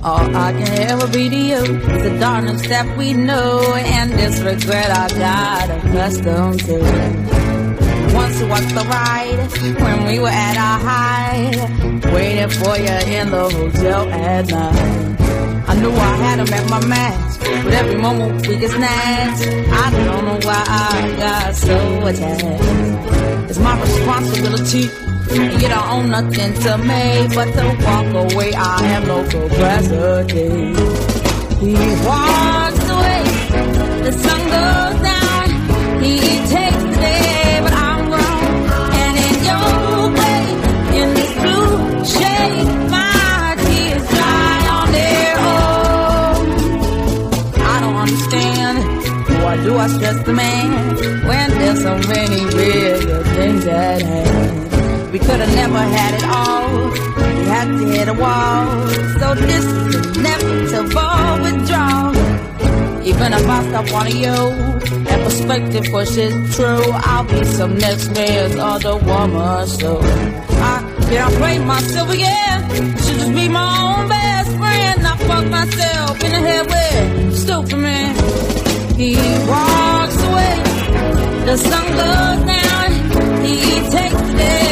All I can ever be to you is the darkness that we know and this regret I got accustomed to. Once it was the ride when we were at our height, waiting for you in the hotel at night. I knew I had him at my match, but every moment we get snatched. I don't know why I got so attached. It's my responsibility, and you don't own nothing to me but to walk away. I am no capacity. He walks away, the sun goes down. He takes the day, but I'm wrong. And in your way, in this blue shade, my tears dry on their own. I don't understand, why do I stress the man when there's so many real things at hand? We could have never had it all. We had to hit a wall. So this is inevitable withdrawal. Even if I stop wanting you, that perspective pushes true. I'll be some next man's other woman. So I can't blame myself again. Should just be my own best friend. I fuck myself in the head with stupid man. He walks away, the sun goes down. He takes the day.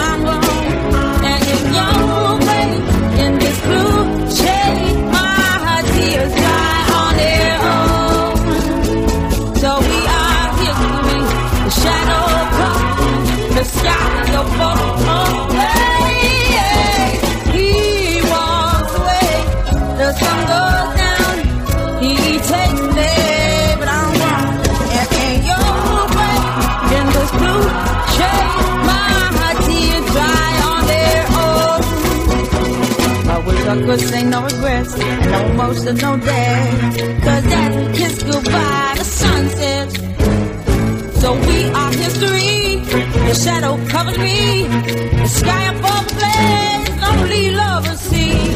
The sky is away. He walks away. The sun goes down. He takes the day, but I'm wrong. And in your way, in this blue shade, my tears dry on their own. I wish I could say no regrets, no emotional day. 'Cause as we kiss goodbye, the sun sets. So we are history. The shadow covers me. The sky above the blaze, lonely lovers see.